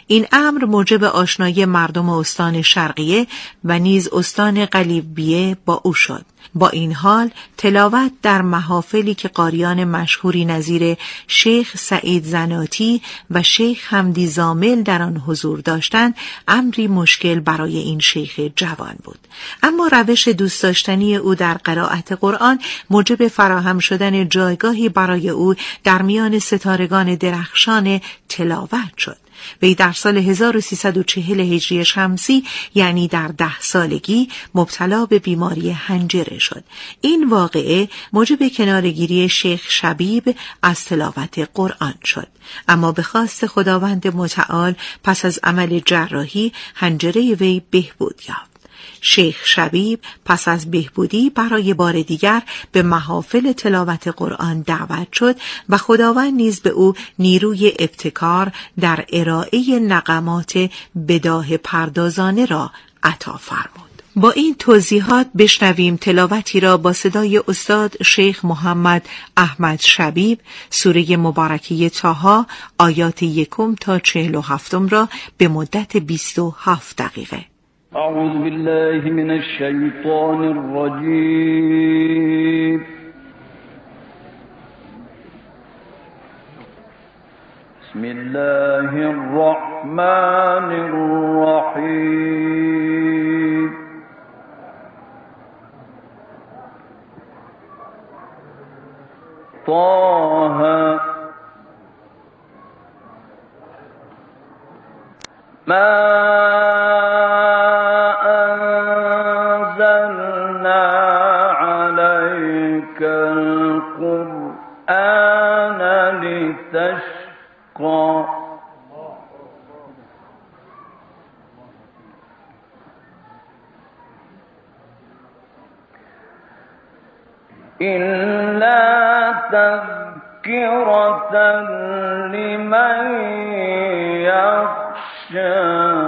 این امر موجب آشنایی مردم استان شرقیه و نیز استان قلیبیه با او شد. با این حال تلاوت در محافلی که قاریان مشهوری نظیر شیخ سعید زناتی و شیخ حمدی زامل در آن حضور داشتند امری مشکل برای این شیخ جوان بود. اما روش دوست داشتنی او در قرائت قرآن موجب فراهم شدن جایگاهی برای او در میان ستارگان درخشان تلاوت شد. وی در سال 1340 هجری شمسی یعنی در 10 سالگی مبتلا به بیماری حنجره شد. این واقعه موجب کنارگیری شیخ شبیب از تلاوت قرآن شد. اما به خواست خداوند متعال پس از عمل جراحی حنجره وی بهبود یافت. شیخ شبیب پس از بهبودی برای بار دیگر به محافل تلاوت قرآن دعوت شد و خداوند نیز به او نیروی ابتکار در ارائه نغمات بداهه پردازانه را عطا فرمود. با این توضیحات بشنویم تلاوتی را با صدای استاد شیخ محمد احمد شبیب، سوره مبارکه طه آیات 1 تا 47 را به مدت 27 دقیقه. أعوذ بالله من الشيطان الرجيم بسم الله الرحمن الرحيم طه ما إلا تذكرة لمن يخشى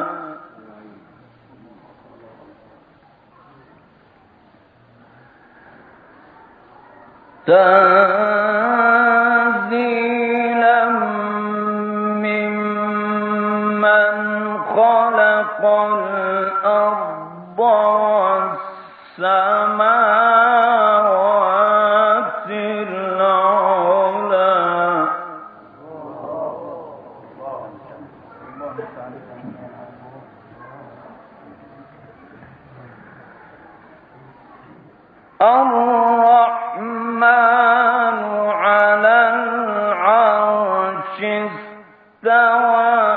تنزيلا ممن خلق الأرض والسماوات العلى الرحمن على العرش استوى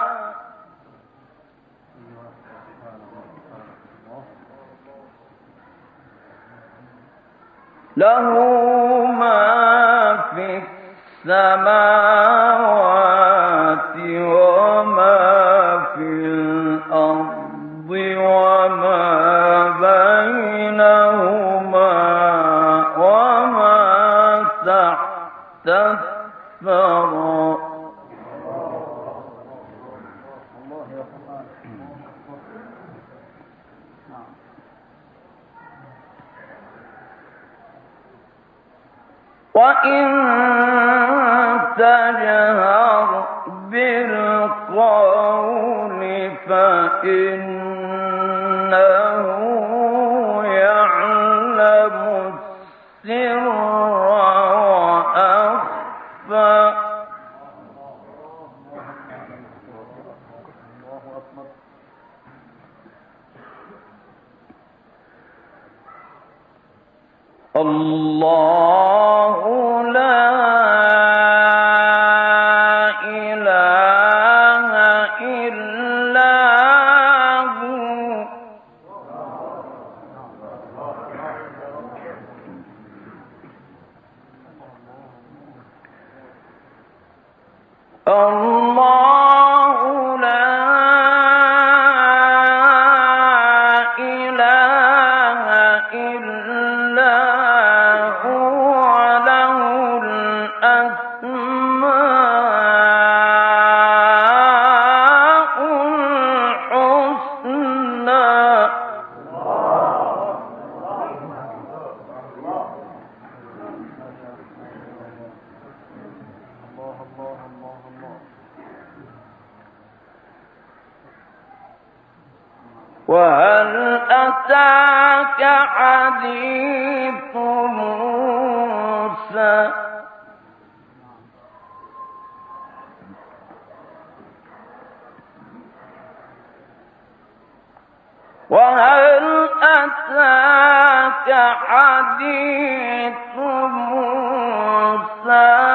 له ما في السماوات وما في الأرض وما بينهما وما تحت الثرى وإن تجهر بالقول فإنه يعلم السر وأخفى الله لا إله إلا هو الله لا إله إلا هو وهل أتاك حديث موسى وهل أتاك حديث موسى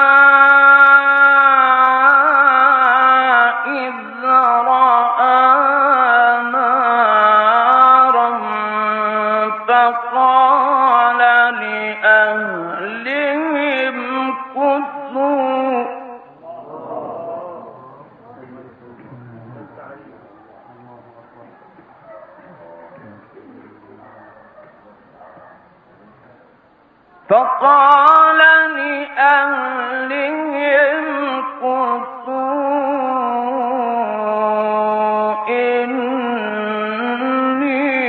فقال لأهلهم كثوا إني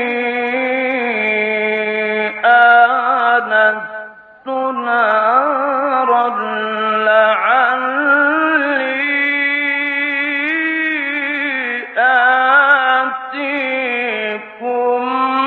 آنست نارا لعلي آتيكم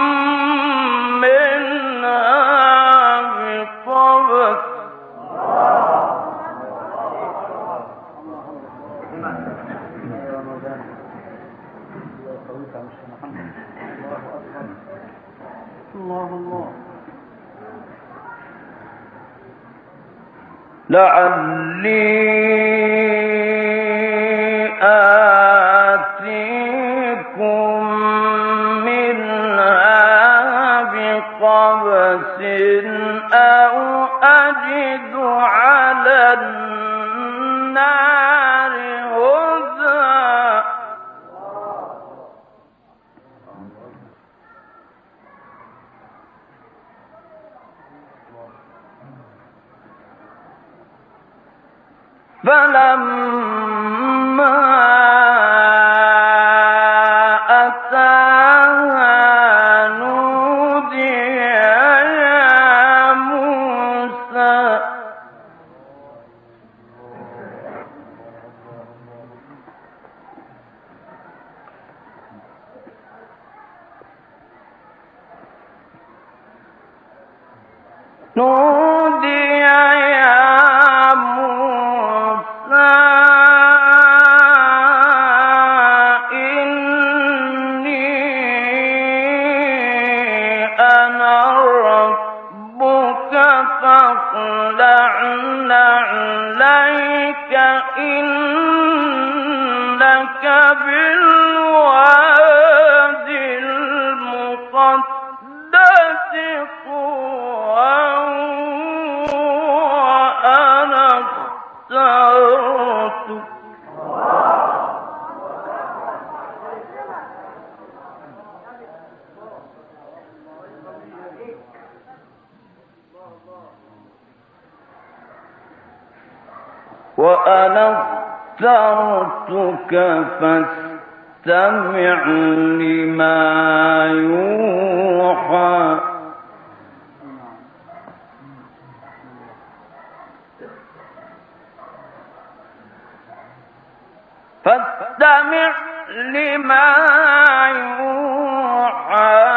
منها بقبس أو أجد على النار هدى فلما أتاها نودي يا موسى إنك بالوادي المقدس طوى وأنا اخترتك فاستمع لما يوحى فاستمع لما يوحى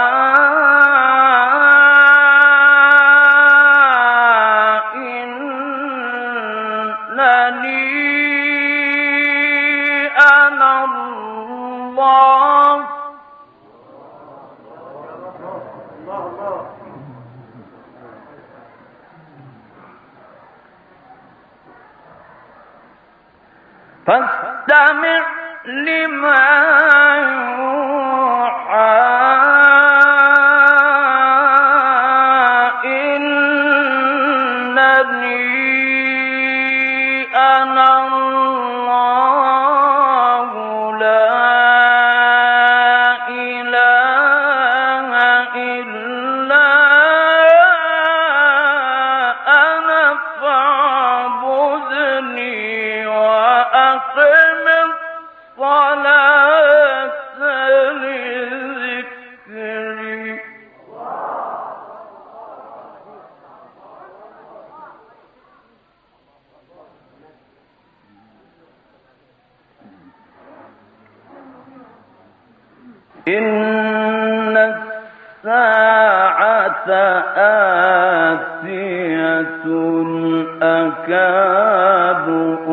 فاستمع لما يوحى إنني أنا الله لا إله إلا أنا فاعبدني وأقم الصلاة لذكري إن الساعة آتية أكاد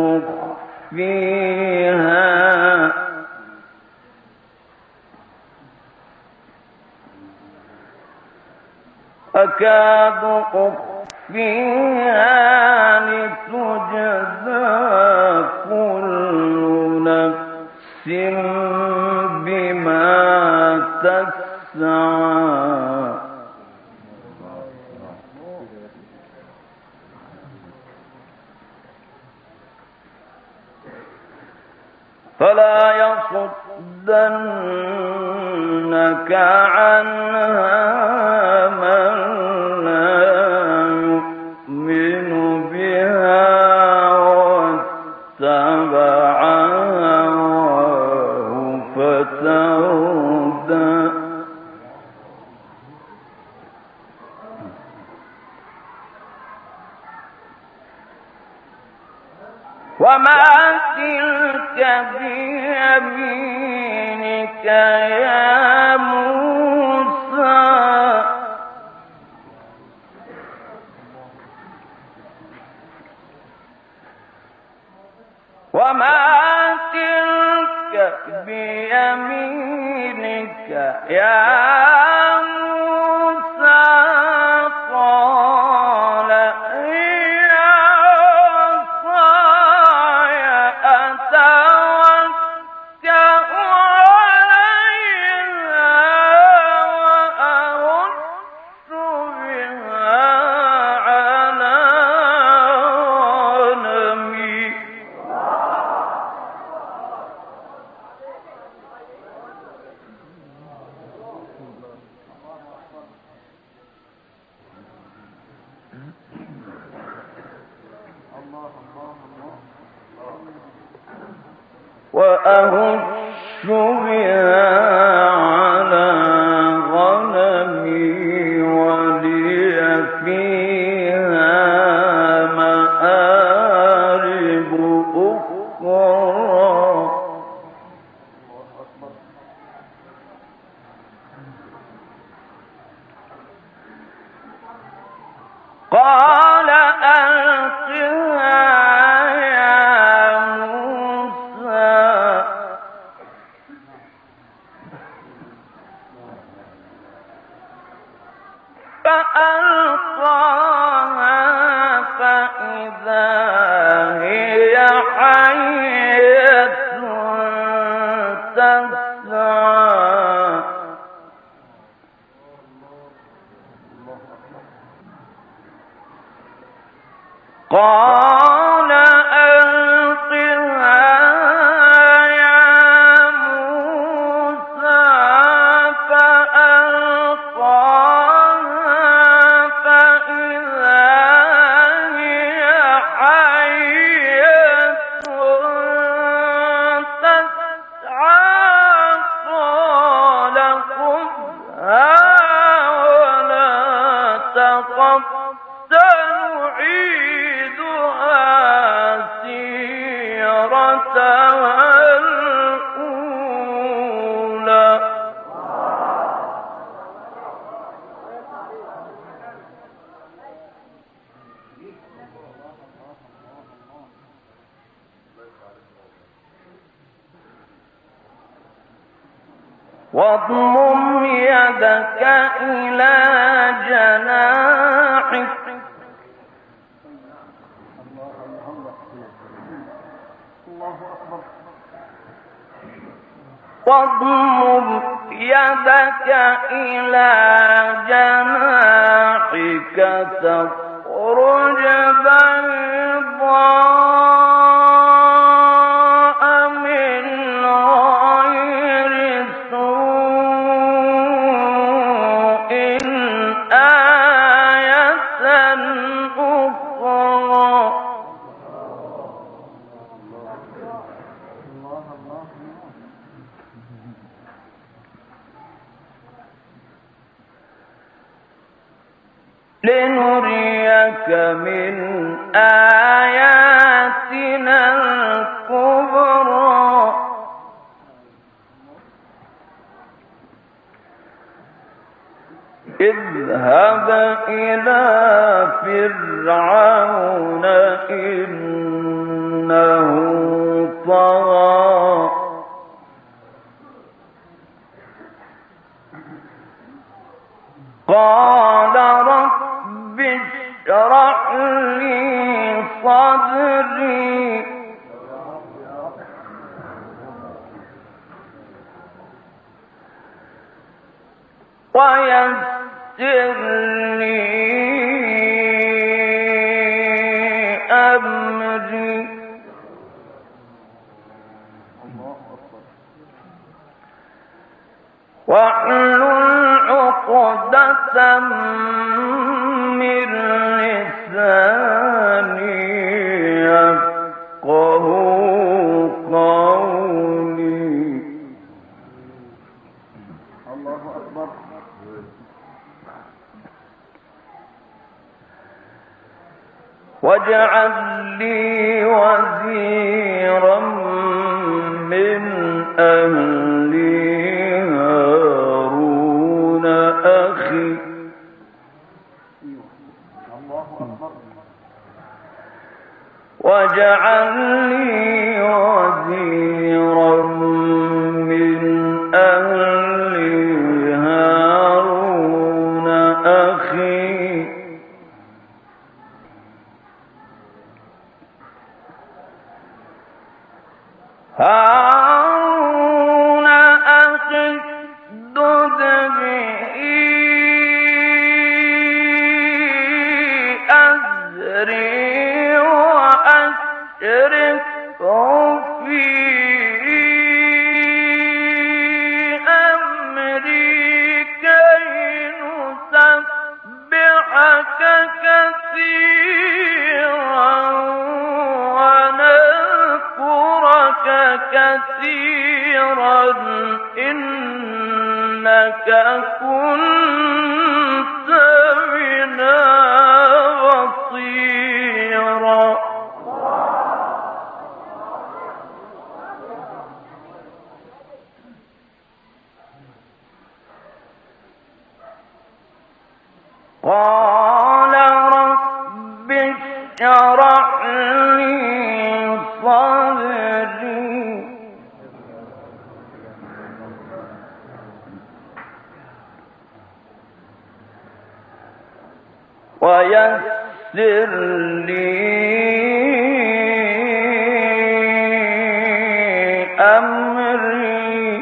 أخفيها لتجزى كل نفس بما تسعى فلا يصدنك عنها من لا يؤمن بها واتبع هواه فتردى وما تلك بيمينك يا موسى وما تلك بيمينك يا موسى قال هي عصاي أتوكأ عليها وأهش بها على غنمي وأهش بها على غنمي ولي فيها مآرب أخرى قال ألقها يا موسى فألقاها فإذا هي حية تسعى قال ألقها يا موسى فألقاها فإذا هي حية تسعى قال خذها ولا تخف سنعيدها سيرتها الأولى واضمم يدك إلى جناحك واضمم يدك إلى جناحك تخرج بيضاء من غير سوء آية أخرى لنريك من آياتنا الكبرى اذهب إلى فرعون إنه طغى قال رب اشرح لي صدري ويسر لي أمري واحلل عقدة من لساني يفقهوا قولي. الله أكبر. واجعل لي وزيرا من أهلي هارون أخي واجعل لي وزيرا من أهلي هارون أخي هارون أشدد به أزري وأشركه في أمري كي نسبحك كثيرا كثيرا إنك كنت بنا بصيرا. قال رب اشرح لي صدري ويسر لي أمري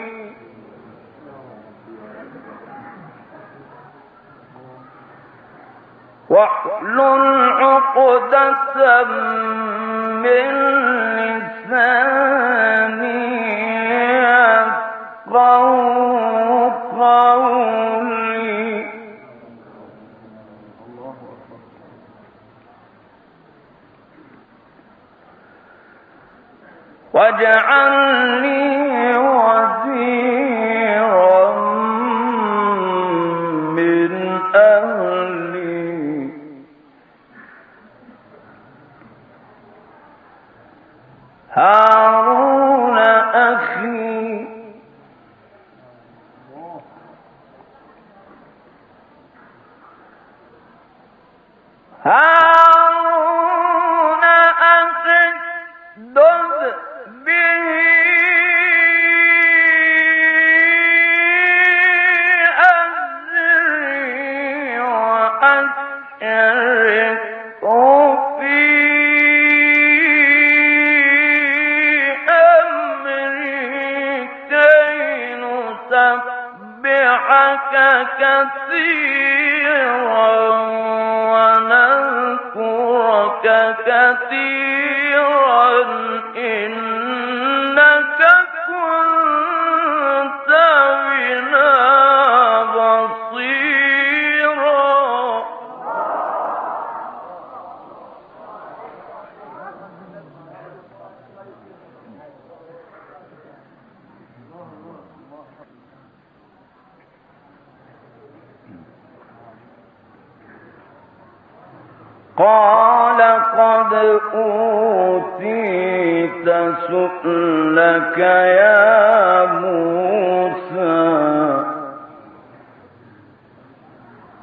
واحلل عقدة من لساني يفقهوا قولي. واجعل لي وزيرا من أهلي هارون أخي هارون أشدد به أزري وأشركه في أمري كي نسبحك كثيرا ونذكرك كثيرا إنك كنت بنا بصيرا. قال قد أوتيت سؤلك يا موسى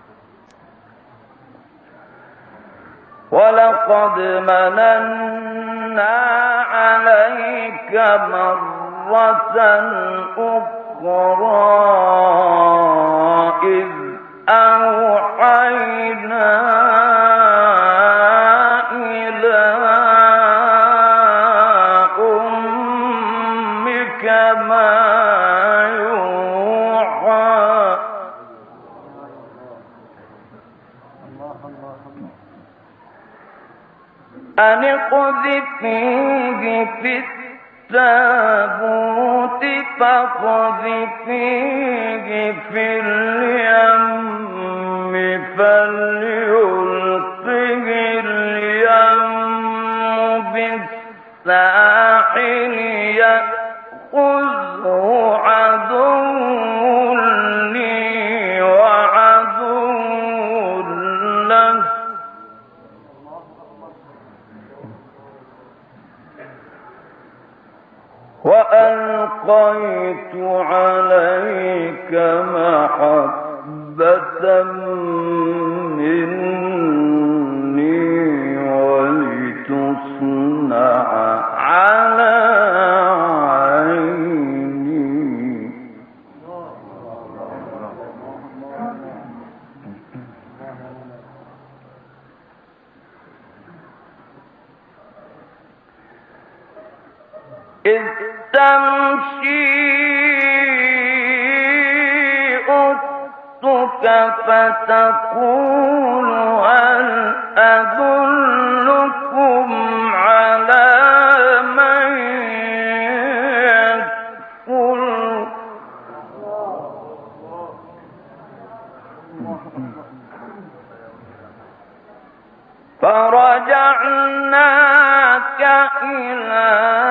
لقد مننا عليك مرة أخرى إذ أوحينا إلى أمك ما يوحى أن اقذفيه في التابوت فاقذفيه في اليم فليلقه اليم بالساحل يأخذه عدو لي وعدو له وألقيت عليك محبة مني ولتصنع على عيني إذ تمشي أختك فتقول هل أدلكم على من يكفل فرجعناك إلى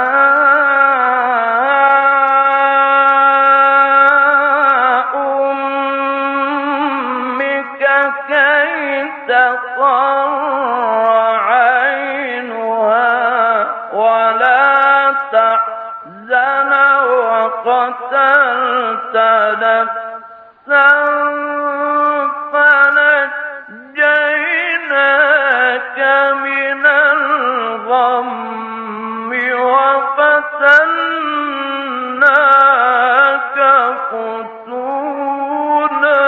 أمك كي تقر عينها ولا تحزن وقتلت نفسا فنجيناك من الغم وفتناك فتونا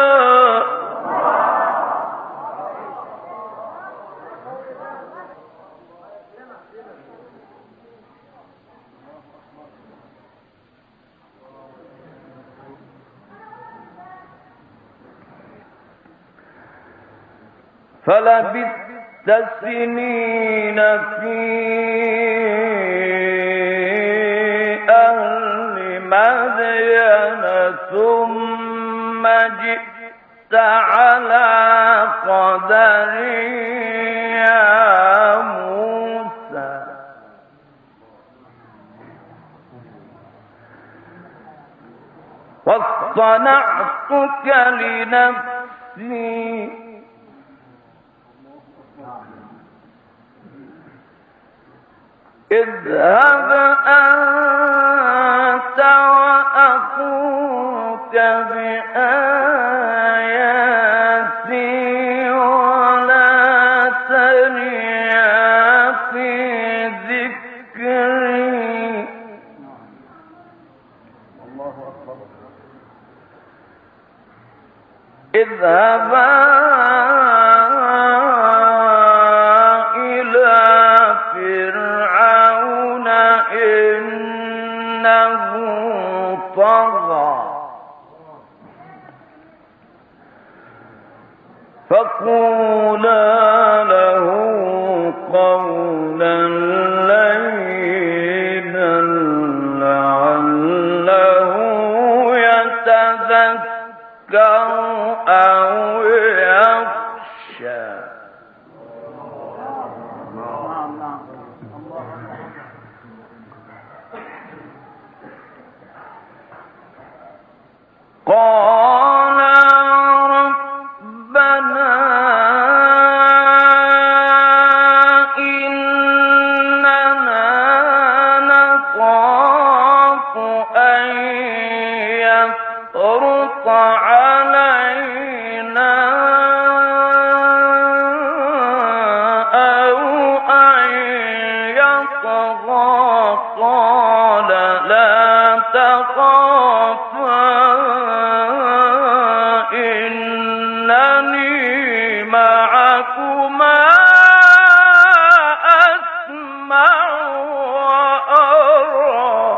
فلبثت سنين في أهل مدين ثم جئت على قدر يا موسى واصطنعتك لنفسي اذهب أنت وأخوك بآياتي ولا تنيا في ذكري اذهبا فقولا له قولا لينا لعله يتذكر أو يخشى قال ربنا إننا نخاف أن يفرط علينا تخافا إنني معكما أسمع وأرى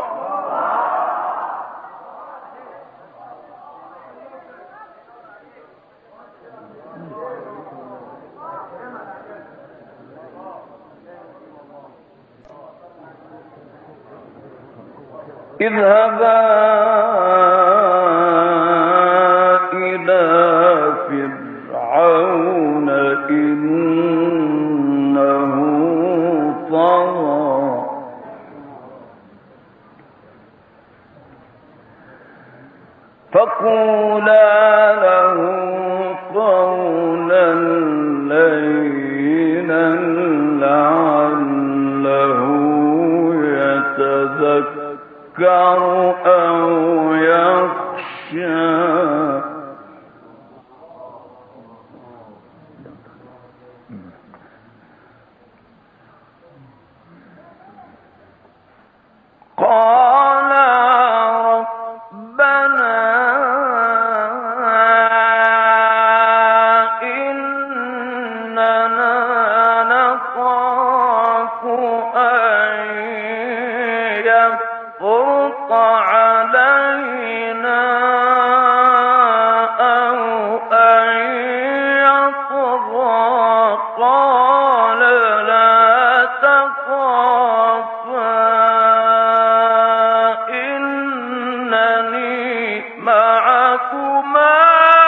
اذهبا إلى فرعون إنه طغى فقولا له قولا لينا لعله يتذكر أو يخشى قال ربنا إننا نخاف أن يفرط علينا أو أن يطغى قال لا تخافا إنني معكما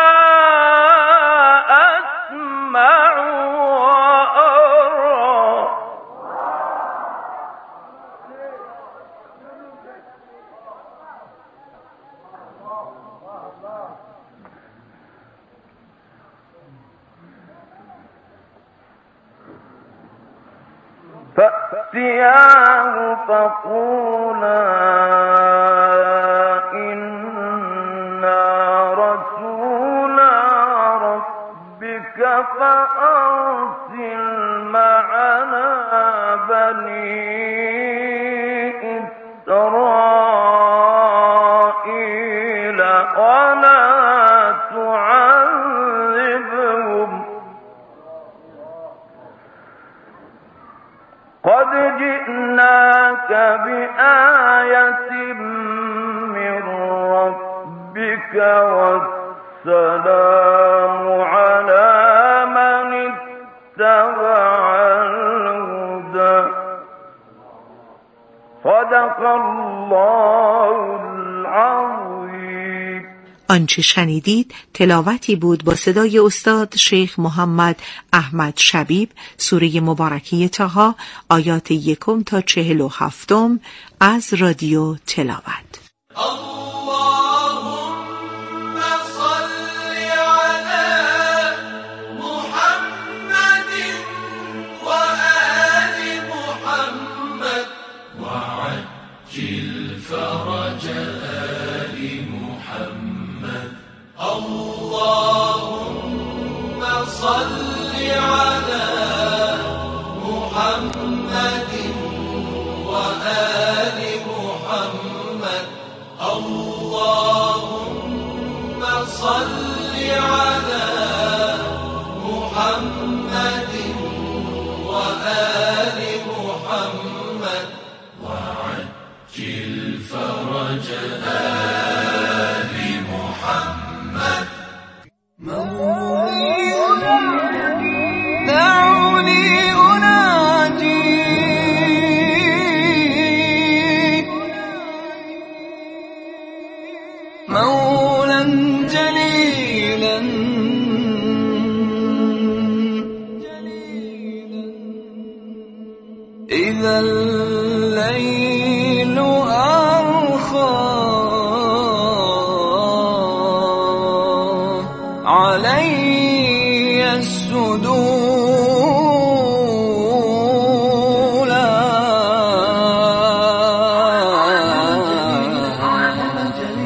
أسمع وأرى فأتياه فقولا إنا رسولا ربك فأرسل معنا بني إسرائيل ولا تعذبهم قد جئناك بآية من ربك والسلام على من اتبع الهدى صدق الله العظيم. آنچه شنیدید تلاوتی بود با صدای استاد شیخ محمد احمد شبیب، سوره مبارکه طه، آیات 1 تا 47 از رادیو تلاوت. إذا الليل أرخى علي الصدور